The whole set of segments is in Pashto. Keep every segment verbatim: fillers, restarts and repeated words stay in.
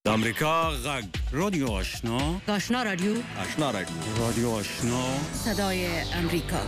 د امریکا غږ رادیو آشنا آشنا رادیو آشنا رادیو رادیو آشنا صدای امریکا.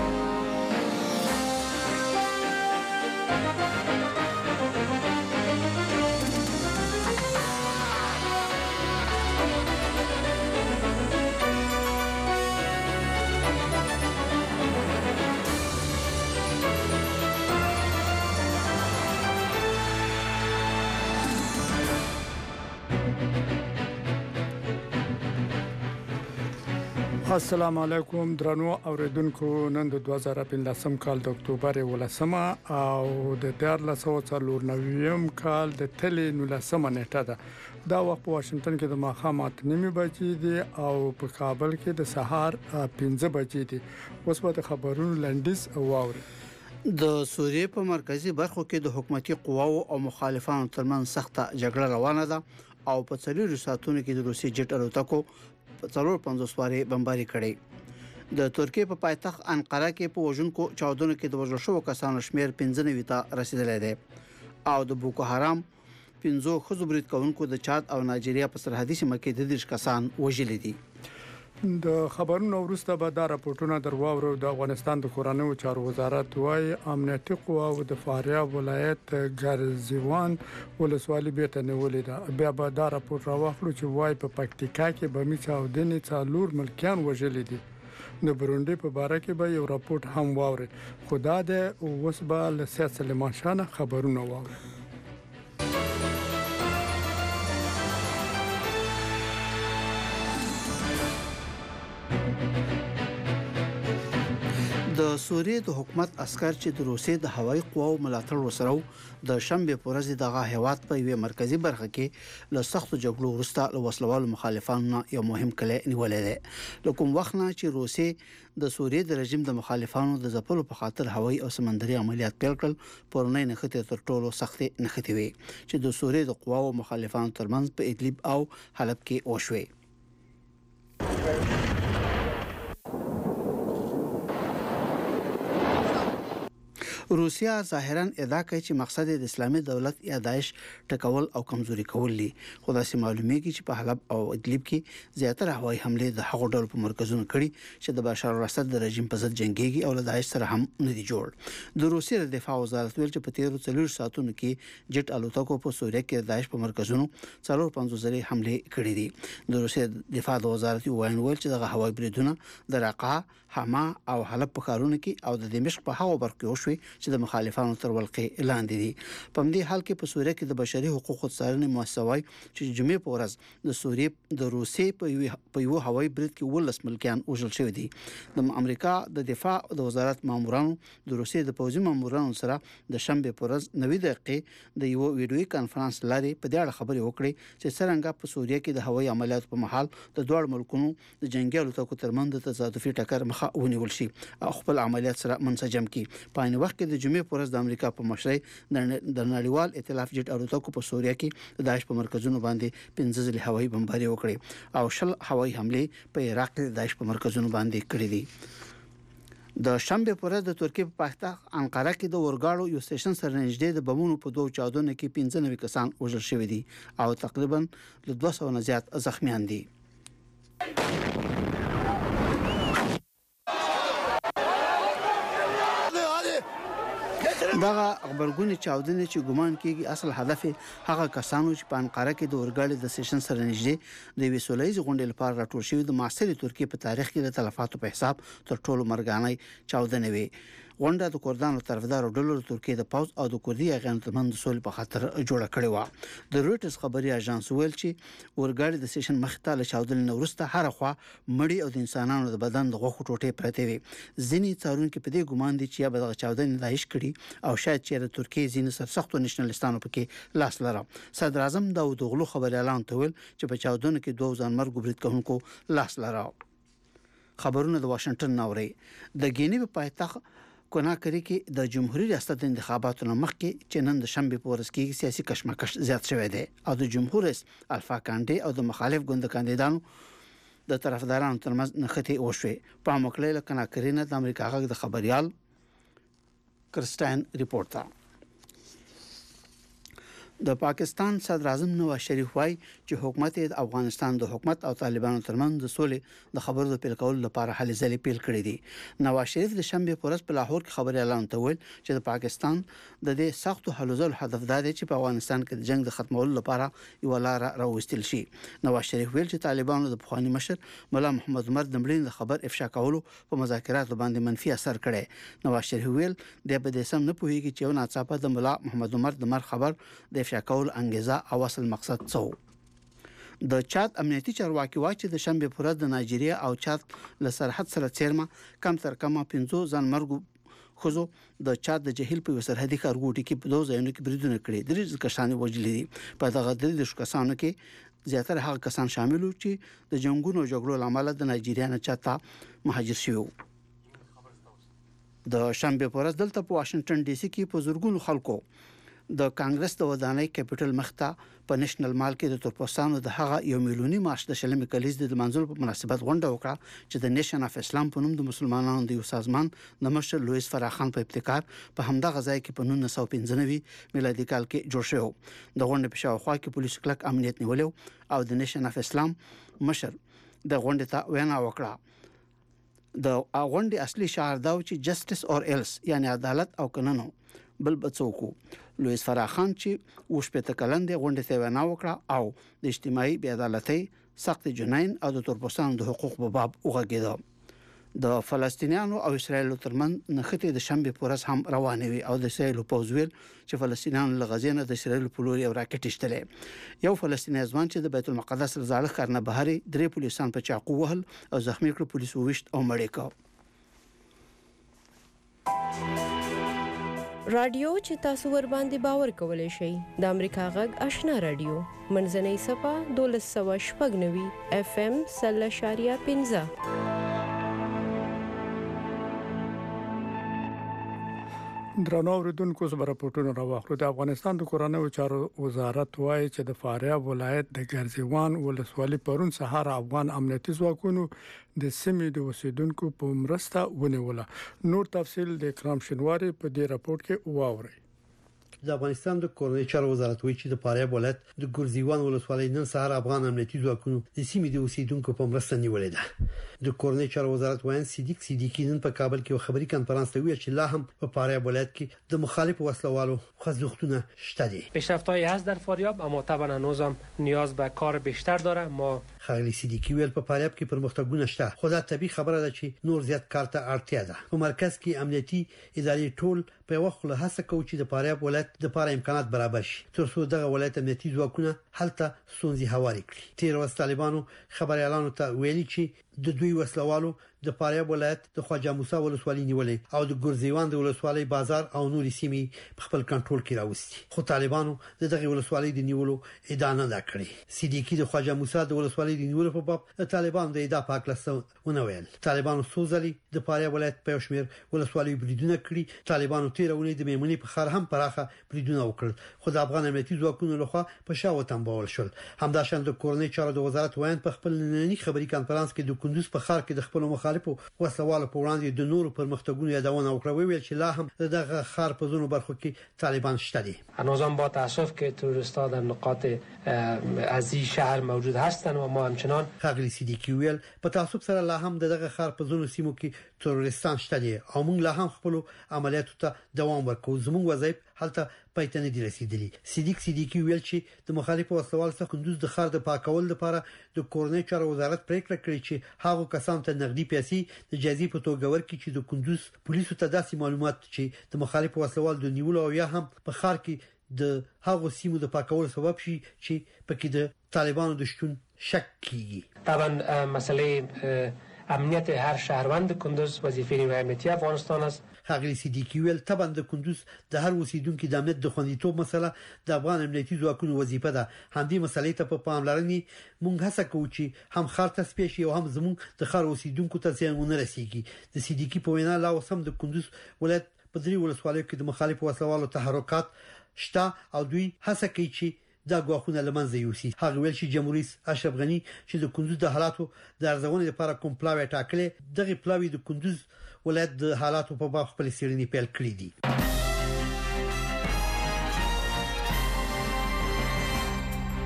السلام علیکم درنو اوریدونکو. نن د دوه زره پنځلسم کال د اکتوبر ولسمه او د دیارلس سوه څلور نوي کال د تلې نولسمه نیټه ده. دا وخت په واشنگټن کې د ماښام اته نیمې بجې دي او په کابل کې د سهار پنځه بجې دي. اوس به د خبرونو لنډیز واوري. د سوریې په مرکزی برخو کې د حکومتي قواو او مخالفانو ترمنځ سخته جګړه روانه ده او په څلورو ساعتونو کې د روسي جټ الوتکو څلور پنځوس واري بمباري کړي. د ترکیې په پایتخت انقره کې په وژونکو چاودنو کې د وژل شوو کسانو شمیر پنځه نوي ته رسیدلی دی او د بوکو حرام پنځو ښځو برید کوونکو د چاد او نایجیریا په سرحدي سیمه کې د دېرش کسان وژلي دي. د خبرونو وروسته به دا راپورټونه درواورو. د افغانستان د کورنیو چارو وزارت وايي امنیتي قواو د فاریاب ولایت ګرزیوان ولسوالۍ بیرته نیولې ده. بیا به دا راپورټ راوخلو چې وايي په پکتیکا کې به می چاودنې څلور ملکیان وژلي دي. د برونډي په باره کې به یو راپورټ هم واوري. خدا دې اوس به له سیاست سلیمان شاه خبرونه واوري. د سوریې د حکومت عسكر چې د روسیې د هوایي قواو ملاتړ وسره د شنبه په ورځ دغه هیواد په یوه مرکزی برخه کې له سختو جګړو وروسته له وسلوالو مخالفانو یو مهم کلی نیولې ده. له کوم وخت نه چې روسیې د سوریې د رژیم د مخالفانو د ځپلو په خاطر هوایي او سمندري عملیات پیل کړل، پرونی نښتې تر ټولو سختې نښتې وي چې د سوریې د قواو مخالفانو ترمنځ په ادلب او حلب کې وشوي. روسیا ظاهرا ادعا کوي چې مقصد د اسلامي دولت یا داعش ټکول او کمزوري کول دي، خو دا سم معلومیږي چې په حلب او ادلب کې زیاتره هوایي حمله د هغو ډول په مرکزونو کړي چې د بشار الاسد د رژیم په ضد جنگيږي او له داعش سره هم نه دي جوړ. د روسیې د دفاع وزارت ویل چې په تیرو څلور ساعتونو کې جټ الوتکو په سوریه کې د داعش په مرکزونو څلور پنځوس ځلې حمله کړې دي. د روسیې دفاع د وزارت وایي چې دغه هوایي بریدونه د رقه، حما او حلب په ښارونو کې او د دمشق په هغو برخو کې وشوي چې د مخالفانو تر ولقې لاندې دي. په دې حال کې په سوریه کې د بشري حقوقو څارنې مؤسسه وايي چې جمعې په ورځ د سوریې د روسیې په یو هوایي برید کې ولس ملکیان وژل شوي دي. د امریکا د دفاع د وزارت مامورانو د روسیې د پوځي مامورانو سره د شنبه په ورځ نوي دقیقې د یو ویډیوي کانفرنس لاري په دې اړه خبرې وکړې چې څنګه په سوریه کې د هوایي عملیاتو په محل د دوه ملکونو د جنگي الوتکو ترمنځ د تصادفي ټکر مخه ونیول شي او خپل عملیات سره منسجم کړي. په عین وخت کې د جمعې پر ورځ د امریکا په مشرۍ د نړیوال ائتلاف جټ الوتکو په سوریه کې د داعش په مرکزونو باندې پنځه ځلې هوایي بمباري وکړي او شل هوایي حمله په عراق کې د داعش په مرکزونو باندې کړې دي. د شنبه پر ورځ د ترکیې په پایتخت انقره کې د اورګاړو یو سټیشن سره نږدې د بمونو په دوه چاودنو کې پنځه نوي کسان وژل شوي دي او تقریبا له دوه سوه نه زیات زخمیان دي. دغه خبرګونې چاودنې چې ګومان کېږي اصل هدف هغه کسانو چې په انقره کې د اورګاړي د سټیشن سره نږدې د یوې سوله ییزې غونډې لپاره راټول شوي د معاصرې ترکیې په تاریخ کې د تلفاتو په حساب تر ټولو مرګانۍ چاودنې وي. غونډه د کردانو طرفدارو ډلو د ترکیې د پوځ او د کردي اغیانو ترمنځ د سولې په خاطر جوړه کړې وه. د رویټرز خبري اژانس ویل چې اورګاړي د سټیشن مخې ته له چاودنې نه وروسته هره خوا مړي او د انسانانو د بدن د غوښو ټوټې پرتې وي. ځینې څارونکي په دې ګومان دي چې یا به دغه چاودنې داعش کړي او شاید چې د ترکیې ځینې سرسختو نېشنلستانو پکې لاس لري. صدر اعظم داود اوغلو خبريالان ته ویل چې په چاودنو کې دوه ځانمرګ برید کوونکو لاس لري. خبرونه د واشنگټن ناوري. د ګینی په پایتخت کناکری کې د جمهوریت ریاست انتخاباتو مخکې چې نن د شنبه په ورځ کې سیاسي کشمکش زیات شوی دی او د جمهور رئیس الفا کانډي او د مخالف ګوند کاندیدانو د طرفدارانو ترمنځ نښتې وشوي. په مکلې له کناکری نه د امریکا غږ د خبريال کرستاین ریپورت. د پاکستان صدر اعظم نواز شریف وايي چې حکومت د افغانستان د حکومت او طالبانو ترمنځ د سولې د خبرو د پیل کولو لپاره هلې ځلې پیل کړې دي. نواز شریف د شنبه په ورځ په لاهور کې خبري اعلان وکړ چې د پاکستان د دې سختو حل ځل هدف دا دی چې په افغانستان کې د جنگ د ختمولو لپاره یو لار راوستل شي. نواز شریف ویل چې طالبانو د پخوانی مشر مولا محمد عمر د مړینې د خبر افشا کولو په مذاکراتو باندې منفي اثر کړي. نواز شریف ویل د په دې سم نه پوهیږي چې یو ناڅاپه د مولا محمد عمر د مر خبر د افشا کول انګیزه او اصل مقصد څه. د چاد امنیتي چارواکي وايي چې د شنبه پر ورځ د نایجیریا او چاد له سرحد سره چیرمه کم تر کمه پنځه ځان مرګ خوځو د چاد د جهیل په سرحدي کارګوټي کې په دوه ځایونو کې بریدونه کړي. درې کسان وژل دي. په دغه درې کسانو کې زیاتره هغه کسان شامل وو چې د جنگونو جګړو لامل د نایجیریا نه چاته مهاجر شوي. د شنبه پر ورځ دلته په واشنگټن ډي سي کې په زورګونو خلکو د کانګرس د ودانۍ کیپټل مخته په نېشنل مال کې د تورپوستانو د هغه یو میلیوني مارش د شلمې کلیز د منځل په مناسبت غونډه وکړه چې د نیشن اف اسلام په نوم د مسلمانانو د یو سازمان د مشر لویس فراخان په ابتکار په همدغه ځای کې په نولس سوه پنځه نوي میلادي کال کې جوړ شو. د غونډې په شاوخوا کې پولیس کلک امنیت نیولو او د نیشن اف اسلام مشر د غونډې ته وینا وکړه. د غونډې اصلي شعار دا و چې جسټس اور ایلس یعنی عدالت او قانون بل بڅوکو. لویس فراخان چې وشپته کلند غونډه ته وینا وکړه او د اجتماعي بې عدالتۍ سخت جناین او د تورپوستانو د حقوق په باب وغږیده. د فلسطینیانو او اسرایل ترمنځ نښتې د شنبه په ورځ هم روانې وي او د اسرایل په ویل چې فلسطینیانو له غزې نه د اسرایل په لور یو راکټ شتلې. یو فلسطینی ځوان چې د بیت المقدس رضاله کارنه بهري درې پولیسان په چاقو وهل او زخمی کړ. پولیس وویشت او مړ کړ. رادیو چې تاسو ور باندې باور کولای شئ د امریکا غږ آشنا رادیو منځنۍ صفه دولس سوه شپږ نوي اف ام سل اشاریه پنځه. درنو اوریدونکو زما راپورټونه راوخلو. د افغانستان د کورنیو چارو وزارت وایي چې د فاریاب ولایت د ګرزیوان ولسوالۍ پرون سهار افغان امنیتي ځواکونو د سیمې د اوسیدونکو په مرسته ونیوله. نور تفصيل د اکرام شنواری په دې راپورټ کې واوري. د افغانستان د کورنیو چارو وزارت وایي چې د فاریاب ولایت د ګرزیوان ولسوالۍ نن سهار افغان امنیتي ځواکونو د سیمې د اوسیدونکو په مرسته نیولې ده. د کورنیو چارو وزارت وایي صدیق صدیقی نن په کابل کې خبري کانفرنس ته ویل چې لا هم په فاریاب ولایت کې د مخالف وسلوالو خوځښتونه شته دي. پیشرفت‌هایی هست در فاریاب اما طبعا هنوز هم نیاز به کار بیشتر داره. ما خغلی صدیقی ویل په فاریاب کې پرمختګونه شته. خو دا طبيعي خبره ده چې نور زیات کار ته اړتیا ده. په مرکز کې امنیتي ادارې ټول په یو خله هڅه کوي چې د فاریاب ولایت د لپاره امکانات برابر شي ترڅو دغه ولایت امنیتي ځواکونه هلته سونځي هواري کړي. تیر ورځ طالبانو خبري اعلان ته ویلي چې د دوی وسلوالو د فاریاب ولایت د خواجه موسی ولسوالۍ نیولې او د ګرزیوان د ولسوالۍ بازار او نورې سیمې په خپل کنټرول کې راوستي. خو طالبانو د دغه ولسوالۍ د نیولو ادعا نه کړې. صدیقی د خواجه موسی د ولسوالۍ د نیولو په باب طالبانو د ادعا په اړه ونه ویل. طالبانو سوزلي د فاریاب ولایت په شمیر ولسوالۍ بریدونه کړي. طالبانو تیرونه د میمنې په خار هم پراخه بریدونه وکړل. خو د افغان امنیتي ځواکونو لخوا په شاو تنبول شول. همداشان د کورنۍ چارو د وزارت وایي په خپل نننی خبري کانفرنس کې د کندوز په خار کې د خپل مخالفو وسوال په وړاندې د نورو پرمختګونو یادونه وکړه. ویل چې لا هم دغه خار په زونو برخو کې طالبان شته دي. هنوزم با تاسف که تروریست‌ها در نقاط از این شهر موجود هستند و ما همچنان خغلی صدیقی ویل په تاسف سره لا هم دغه خار په زونو سیمو کې تروریستان شته دي او موږ لا هم خپل عملیاتو ته دوام ورکوو. زموږ وظایف هلته پایته نه دي رسیدلي. صدیق صدیقی ویل چې د مخالفو وسوال څخه کندوز د خار د پاکول لپاره د کورنۍ چارو وزارت پریکړه کړې چې هغه کسان ته نقدي پیسې د جزیې په توګه ورکړي چې د کندوز پولیسو ته داسې معلومات چې د مخالفو وسوال د نیولو او یا هم په خار کې د هغه سیمو د پاکول سبب شي چې پکې د طالبانو د شتون شک کیږي. طبعا مسئله امنیت هر شهروند کندوز وظیفه نیروی امنیتی افغانستان است. خغلی صدیقی ویل طبعا د کندوز د هر اوسیدونکو د امنیت د خوندیتوب مسله د افغان امنیتي ځواکونو وظیفه ده. همدې مسلې ته په پاملرنې مونږ هڅه کوو چې هم خار ته سپیش او هم زموږ د خار اوسیدونکو ته زیان ونه رسیږي. د صدیقی په وینا لا اوسم د کندوز ولایت په درې ولسوالیو کې د مخالفو وسلوالو تحرکات شته او دوی هڅه کوي چې دا غواخونه لمنځه یوسي. هغه ویل چې جمهوریت اشرف غنی چې د کندوز د حالاتو د ارزونې لپاره کوم پلاوی ټاکلې دغه پلاوی د کندوز ولایت د حالاتو په باب خپل سیرنی پیل کړی دي.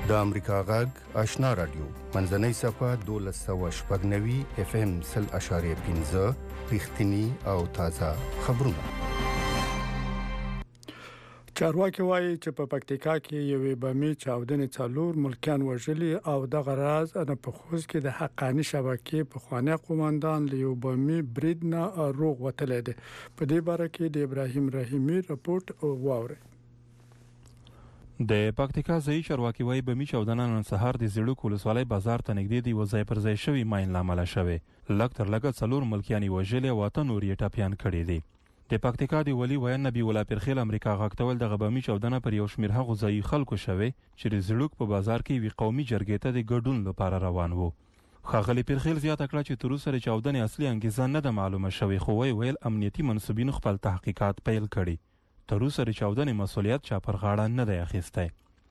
د امریکا غږ آشنا رادیو منځنۍ صفه دولس سوه شپږ نوي اف ام سل اشاریه پنځه رښتینی او تازه خبرونه. چارواکي وایي چې په پکتیکا کې یوې بمي چاودنې څلور ملکیان وژلي او دغه راز نه په خوست کې د حقانی شبکې په خوانی قوماندان له یو بمي برید نه روغ وتلی دی. په دې باره کې د ابراهیم رحیمي رپورت واورئ. د پکتیکا ځایي چارواکي وایي بمي چاودنه نن سهار د زیړوک ولسوالۍ بازار ته نږدې د یوه ځای پر ځای شوي ماین له امله شوې. لږ تر لږه څلور ملکیان یې وژلي او اته نور یې ټپیان کړي دي. د پکتیکا د ولي ویان نبی الله پرخیل امریکا غږ ته ویل دغه بمي چاودنه پر یو شمېر هغو ځایي خلکو شوې چې د زیړوک په بازار کې یوې قومي جرګې ته د ګډون لپاره روان وو. ښاغلي پرخیل زیاته کړه چې تر اوسه د چاودنې اصلي انګیزه نه ده معلومه شوې، خو ویې ویل امنیتي منصبینو خپل تحقیقات پیل کړي. تر اوسه د چاودنې مسؤلیت چا پر غاړه نه دی اخیستی.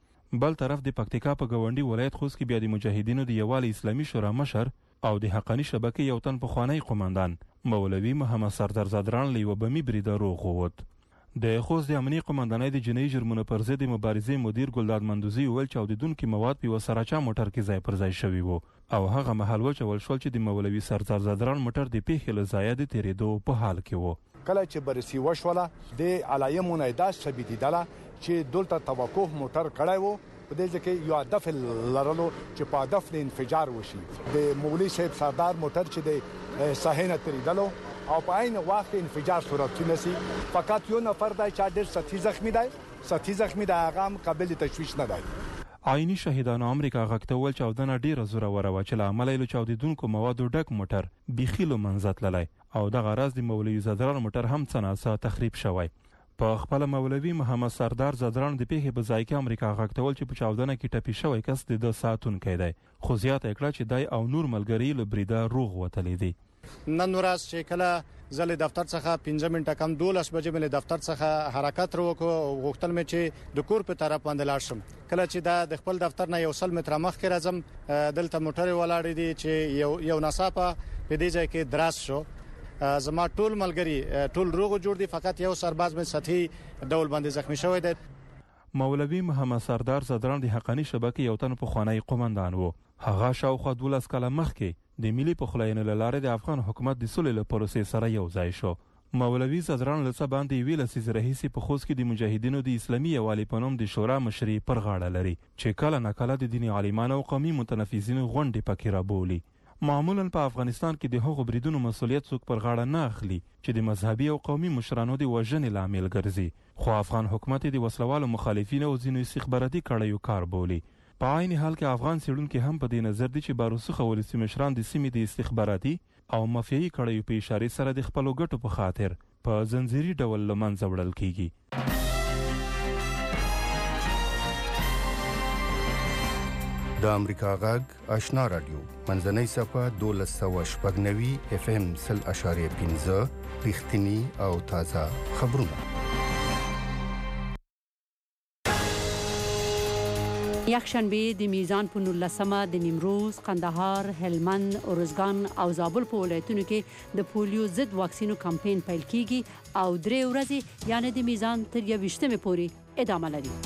بل طرف د پکتیکا په ګاونډي ولایت خوست کې بیا د مجاهدینو د یووالي اسلامي شورا مشر او د حقانی شبکې یو تن پخوانی قوماندان مولوي محمد سردار زادران له یوه بمي بریده روغ ووت. د خوست د امنیې قوماندانۍ د جنایي جرمونو پر ضد مبارزې مدیر ګلداد مندوزي وویل چې اودیدونکي مواد په یوه سراچا موټر کې ځای پر ځای شوي وو او هغه مهال وچول شول چې د مولوي سردار زادران موټر د پیښې له ځایه د تېرېدو په حال کې وو. کله چې بررسي وشوله د علایمو نه دا ثابتېدله چې دلته توقف موټر کړی وو په دې ځکه یو هدف لرلو چې په هدف د انفجار وشي. د مولوي صاحب سردار موټر چې د صحنه تریدلو او په عین وخت انفجار صورت ونیسي. فقط یو نفر دی چې ډېر سخت زخمی دی سخت زخمی دی هغه هم قابل تشویش نه دی. عیني شهیدانو امریکا غږ ته ویل چاودنه ډېره زوروره وه چې له امله یې له چاودېدونکو موادو ډک موټر بیخي له منځه تللی او دغه راز د مولوي زادران موټر هم څه ناڅه تخریب شوی. په خپله مولوي محمد سردار زادران د پیښې په ځای کې امریکا غږ ته ویل چې په چاودنه کې ټپي شوی کس د ده ساتونکی دی، خو زیاته یې کړه چې دی او نور ملګري له بریده روغ وتلی دي. نن ورځ چې کله زه له دفتر څخه پنځه منټه کم دولس بجې مې له دفتر څخه حرکت وکړ او غوښتل مې چې د کور په طرف باندې لاړ شم. کله چې دا د خپل دفتر نه یو سل متره مخکې راځم دلته موټر ولاړې دي چې یو یو ناڅاپه په دې ځای کې دراز شو. زما ټول ملګری ټول روغ جوړ دي، فقط یو سرباز مې سطحي ډول باندې زخمی شوی دی. مولوي محمد سردار زادران د حقانی شبکې یو تن پخوانی قوماندان وو. هغه شاوخوا دولس کاله مخکې د ملي پخلاینې له لارې د افغان حکومت د سولې له پروسې سره یو ځای شو. مولوي زادران له څه باندې یوې لسیزې راهیسې په خوست کې د مجاهدینو د اسلامي یووالي په نوم د شورا مشري پر غاړه لري چې کله ناکله د دیني عالمانو او قومي متنفذینو غونډې پکې رابولي. معمولا په افغانستان کې د هغو بریدونو مسؤلیت څوک پر غاړه نه اخلي چې د مذهبي او قومي مشرانو د وژنې لامل ګرځي، خو افغان حکومت د وسلوالو مخالفینو او ځینو استخباراتي کړیو کار بولي. په عین حال کې افغان څېړونکي هم په دې نظر دي چې باروسخه ولسي مشران د سیمې د استخباراتي او مافیایي کړیو په اشارې سره د خپلو ګټو په خاطر په زنځیري ډول له منځه وړل کیږي. د امریکا غږ آشنا رادیو منځنۍ صفه دولس سوه شپږ نوي اف ام سل اشاریه پنځه رښتینی او تازه خبرونه. یکشنبه د میزان په نولسمه د نیمروز، قندهار، هلمند، ارزګان او زابل په ولایتونو کې د پولیو ضد واکسینو کمپاین پیل کیږي او درې ورځې یعنی د میزان تر یویشتمې پورې ادامه لري.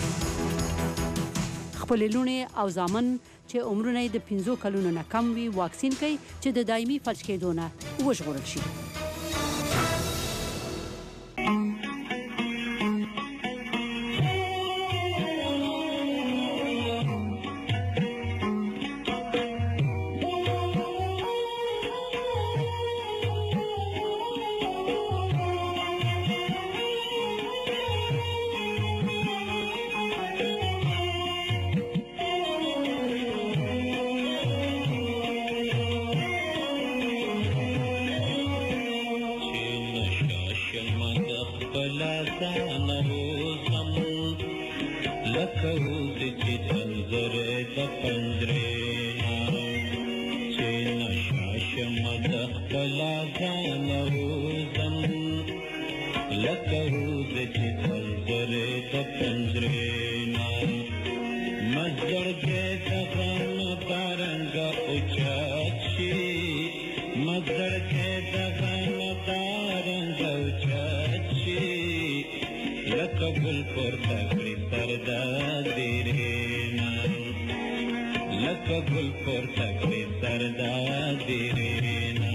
خپل لونې او زامن چې عمرونه د پنځو کلونو نه کم وي واکسین کوي چې د دایمي فلج کېدو نه وژغورل شي. Kabul por takri parda direna لکه ګل پورته کړې سر دا دیرینا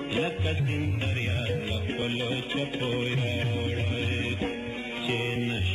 دریا لکلو چپویا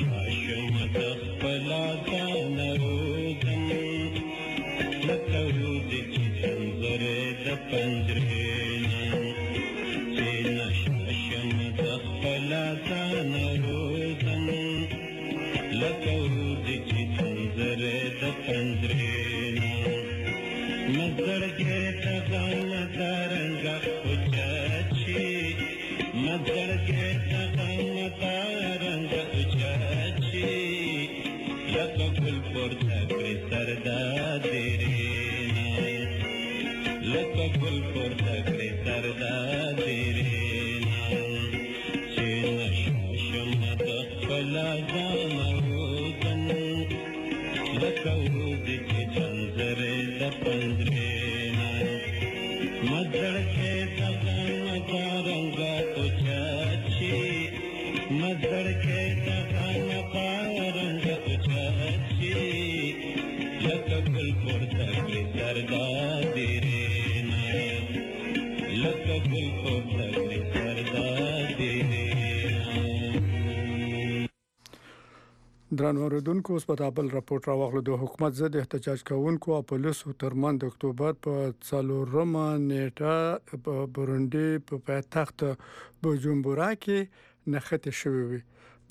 لکه ورود چې څنځرې د پنجرې نه مزړګې ته غم ترنګه اوچاچي مزړګې ته غم ترنګه اوچاچي لکه ګل پورته کړې سر د دیرې نه لکه ګل پورته کړې سر د دیرې درنو اوریدونکو اوس په تابل راپورټ راوغلو د حکومت ضد احتجاج کوونکو او پولیسو ترمن د اکتوبر په څلورمه نیټه په برونډي په پایتخت بوجومبورا کې نښته شوې وي.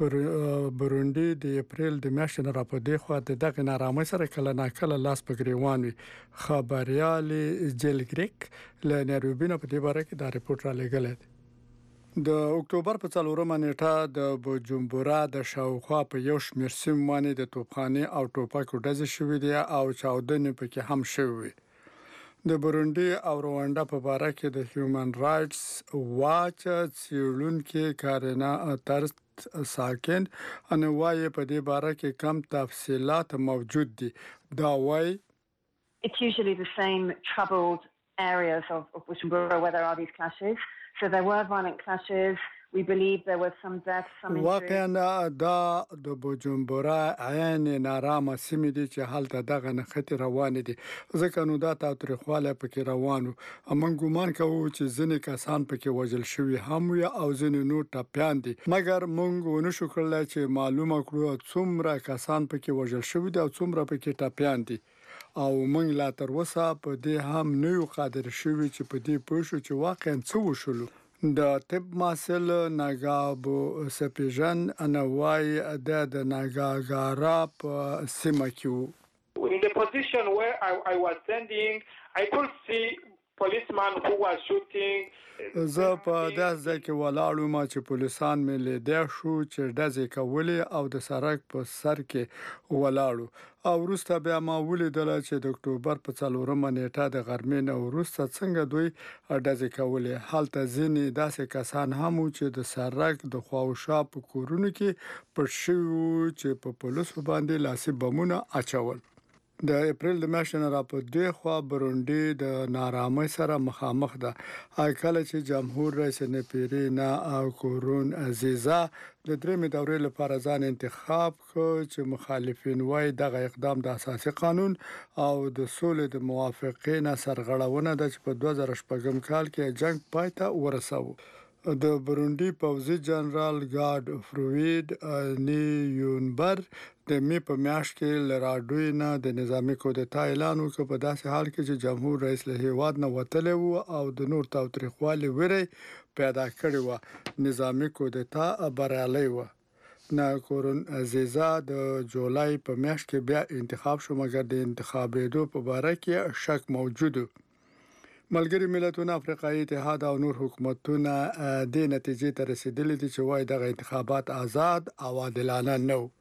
برونډي د اپریل د میاشتې نه راپدې خو د دغه نارامۍ سره کله ناکله لاس په ګریوان وي. خبريال جلګریک له نيروبي نه په دې باره کې دا راپورټ را لګل دی. د اکتوبر په څلورمه نیټه د بوجومبورا د شاوخوا په یو شمېر سیمو باندې د توپخانې او ټوپکو ډزې شوې دي او چاودنې پکې هم شوې. د برونډي او رواندا په باره کې د هیومن رائټس واچ څېړونکو کارینا ترس ساکن ان وايي په دې باره کې کم تفصيلات موجود دي. دا وايي It's usually the same troubled areas of, of Bujumbura where there are these clashes. So there were violent clashes. We believe there was some deaths, some injuries. واقعا دا د بوجومبورا عین نارامه سیمې دي چې حالت دغه نښتې روان دي. ځکه نو دا تاریخواله پکې روانو. امون ګومان کوو چې ځینې کسان پکې وژل شوي هم وي او ځینې نور ټپيان دي. مګر مونږ ونشو کولای چې معلومه کړو څومره کسان پکې وژل شوي دي او څومره پکې ټپيان دي. او مونږ لا تر اوسه په دې هم نه یو قادر شوي چې په دې پوه شو چې واقعا څه وشول. د طب ماسل ناګابو سپیژن انوای د د ناګاګارا په سیمه کې in the position where I, I was standing I could see policeman who was shooting. زه په داسې ځای کې ولاړم چې پولیسان مې لیدل شو چې ډزې کولې او د سړک په سر کې ولاړو او وروسته بیا ما ولیدل چې د اکتوبر په څلورمه نیټه د غرمې نه وروسته څنګه دوی ډزې کولې. هلته ځینې داسې کسان هم چې د سړک د خواوشا په کورونو کې پټ شوي چې په پولیسو باندې لاسي بمونه اچول. د اپریل د میاشتې نه راپدې خو برونډي د نارامۍ سره مخامخ ده. کله چې جمهور رئیس نپیرینا کورون عزیزا د درېمې دورې لپاره ځان انتخاب کړ چې مخالفین وايي دغه اقدام د اساسي قانون او د سولې د موافقې نه سرغړونه ده چې په دوه زره شپږم کال کې جنگ پای ته ورساوه. د برونډي پوځي جنرال ګارد فروید نیونبر د می په میاشت کې لراډوی نه د نظامی کودتا اعلان وکړ په داسې حال کې چې جمهور رئیس له هیواد نه وتلی و او د نور تاوتریخوالي وری پیدا کړی و. نظامی کودتا بریالي و. نه کورون عزیزا د جولای په میاشت کې بیا انتخاب شو مګر د انتخابېدو په باره کې شک موجود و. ملګری ملتونه افریقایي اتحاد او نور حکومتونه د نتیجې ته رسیدلي دي چې وايي دغه انتخابات آزاد او عادلانه نه و.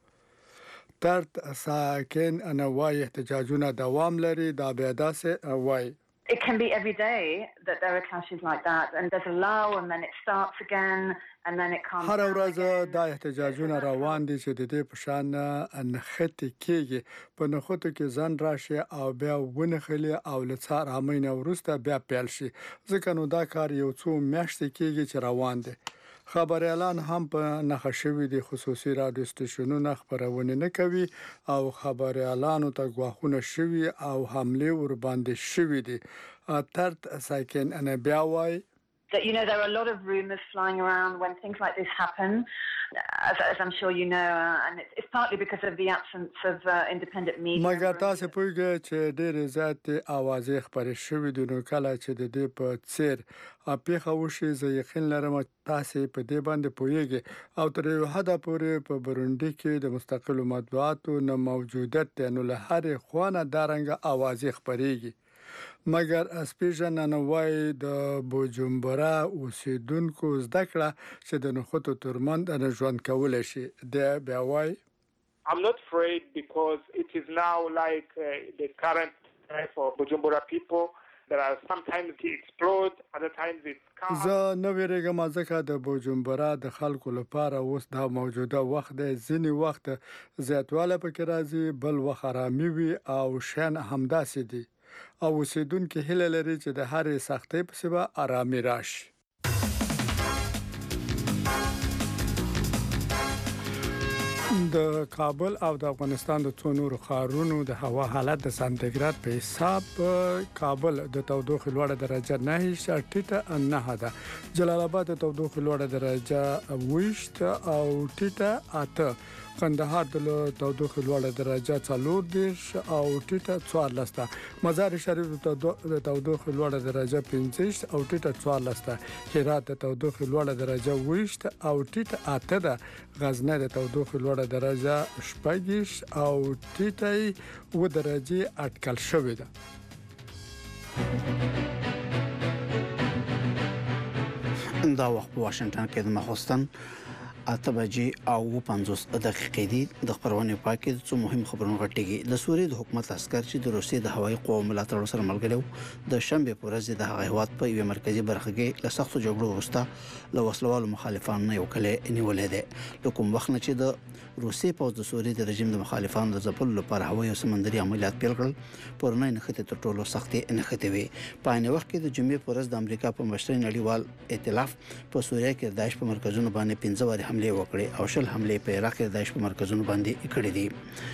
ترت ساکن انا وايي احتجاجونه دوام لري. دا بیا داسې وايي It can be every day that there are clashes like that and there's a lull and then it starts again and then it comes. هر ورځ دا احتجاجونه روان دي چې د دې په شان نښتې کېږي. په نښتو کې ځان راشي او بیا ونخلي او لڅار امینه ورسته بیا پیل شي. ځکه نو دا کار یو څو میاشتې کېږي چې روان دي. خبريالان هم په نخښه شوي دي. خصوصي رادیو سټیشنونه خبرونه نه کوي او خبريالانو ته غواخونه شوي او حمله ور باندې شوي دي. ترت ساکن انا بیا وای that, you know, there are a lot of rumors flying around when things like this happen, as, as I'm sure you know, uh, and it's, it's partly because of the absence of uh, independent media. مګر تاسو پوهیږئ چې ډېر زیات اوازې خبرې شوې دي، نو کله چې د دې په څیر پیښه وشي زه یقین لرم تاسو په دې باندې پوهیږئ او تر یو حد پورې په بروندي کې د مستقلو مطبوعاتو نه موجودیت نو له هرې خوانه دارنګه اوازې خبرېږي. مګر اسپیژن نوای د بوجومبرا اوسیدونکو زده کړه چې د نخودو ترمند نه ژوند کول شي د بیا وای I'm not afraid because it is now like uh, the current life of Bujumbura people. There are sometimes it explode, other times it comes. زه نو ویریږم ځکه د بوجومبرا د خلکو لپاره اوس دا موجوده وخت دی، ځینی وخت زیاتواله پکې راځي، بل وخت آرامي وي او شان همداسې دي او اوسیدونکو هیله لري چې د هرې سختۍ په سبا آرامي راشي. د کابل او د افغانستان د څو نورو ښارونو د هوا حالت د سانتیګراد په حساب کابل د تودوخې لوړه درجه نه ټیټه نه ده، جلال آباد د تودوخې لوړه درجه ویشت او ټیټه اته، قندهار د تودوخې لوړه درجه څلور دیش او ټیټه څوارلس ده، مزار شریف د تودوخې لوړه درجه پنځه او ټیټه څوارلس ده، هرات د تودوخې لوړه درجه ویشت او ټیټه اته ده، غزنی د تودوخې لوړه درجه شپږ او ټیټه و درجه اټکل شوې ده. دا وخت په واشنگټن کې د مخوستن اته بجې او پنځوس دقیقې دي. د خبرونه پاکي څو مهم خبرونه غټيږي. د سوریې د حکومت عسكر چې د روسیې د هوایي قوو ملاتړ سره ملګرو د شنبه په ورځ د هغوات په یو مرکزی برخه کې له سختو جګړو وروسته له وسلوالو مخالفانو یو کله نیولې ده. کوم وخت نه چې د روسیې په د سوریې د رژیم د مخالفانو د ځپلو لپاره هوایي او سمندري عملیات پیل کړل، پرونه نه خته تر ټولو سختي نه خته وي. په ان وخت کې د جمعې په ورځ د امریکا په مشرۍ نړیوال ائتلاف په سوریه کې داعش په مرکزونو باندې پنځه واره حمله وکړې او شل حمله په عراق کې داعش په مرکزونو باندې کړې دي.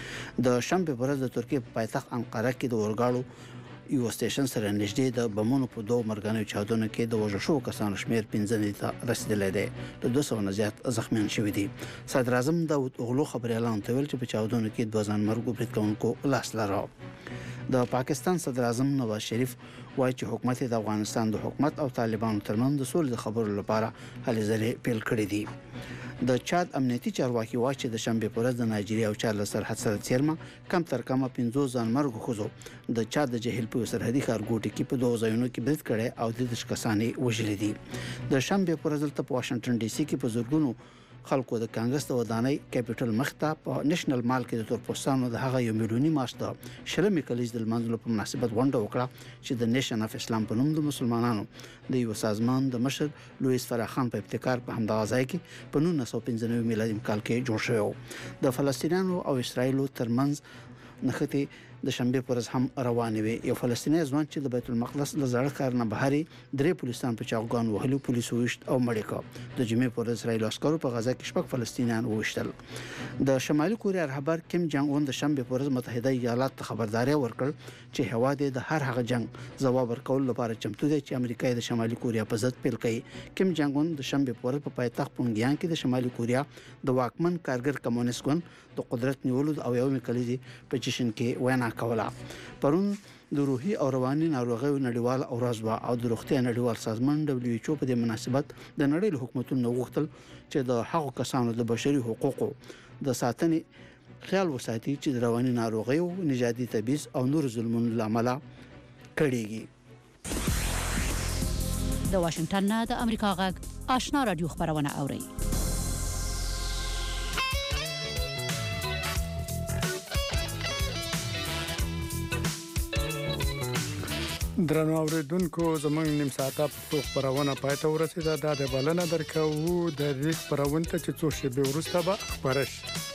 د شنبه په ورځ د ترکیه په پایتخت انقره کې د اورګاړو یو سټیشن سره نږدې د بمونو په دوه مرګانو چاودنو کې د وژل شوو کسانو شمیر پنځه ته رسیدلی دی، د دوه سوه نه زیات زخمیان شوي دي. صدر اعظم داود اوغلو خبري اعلان ویل چې په چاودنو کې دوه ځان مرګ برید کوونکو لاس لري. د پاکستان صدر اعظم نواز شریف وایي چې حکومت د افغانستان د حکومت او طالبانو ترمنځ د سولې خبرو لپاره هلې ځلې پیل کړې دي. د چاد امنیتي چارواکي وایي چې د شنبه په ورځ د نایجیریا او چاد له سرحد سره څیرمه کم تر کمه پنځوس ځان مرګ خوځو د چاد د جهیل په سرحدي ښارګوټي کې په دوه ځایونو کې برید کړي او د دش کسانې وژلې دي. د شنبه په ورځ په واشنگټن ډي سي کې په زورګونو خلکو د کانګرس د ودانۍ کیپټل مخته په نېشنل مال کې د تورپوستانو د هغه یو میلیونی ماشته شلمې کلیز د منځلو په مناسبت غونډه وکړه چې د نیشن اف اسلام په نوم د مسلمانانو د یو سازمان د مشر لوئیس فراخان په ابتکار په همدغه ځای کې په نولس سوه پنځه نوي میلادي کال کې جوړ شو. د فلسطینیانو او اسرایلو ترمنځ نخته د شنبه پر ورځ هم روانې وي. یو فلسطینی ځوان چې د بیت المقدس له زړه کار نه بهري درې پولیسان په چاغګان وهلو پولیسو وشت او مړ کړ. د جمعې پر ورځ اسرایل عسکرو په غزا کې شپږ فلسطینیان وشتل. د شمالي کوریا رهبر کیم جانګ اون د شنبه پر ورځ متحده ایالات ته خبرداري ورکړ چې هوا د هر هغه جنگ ځواب ورکول لپاره چمتو دی چې امریکا د شمالي کوریا په ضد پیل کړي. کیم جانګ اون د شنبه پر ورځ په پایتخت پونګیان کې د شمالي کوریا د واکمن کارګر کمونیست ګوند د قدرت نیولو او یومي کلیزي په جشن کې وینا کوله. پرون د روحي او رواني ناروغیو نړیوال او رازوا او د روغتیا نړیوال سازمان دبليو ایچ او په دې مناسبت د نړۍ له حکومتونو غوښتل چې د هغو کسانو د بشري حقوقو د ساتنې خیال وساتي چې د رواني ناروغیو، نژادي تبعیض او نور ظلمونو لامل کړيږي. د واشنگټن نه د امریکا غږ آشنا رادیو خبرونه اوري. درنو اوریدونکو زمونږ نیم ساعته په خبرونه پای ته ورسیده. دا د بلنه درکو د ریښ پرونته چې څو شپې وروسته به خبرش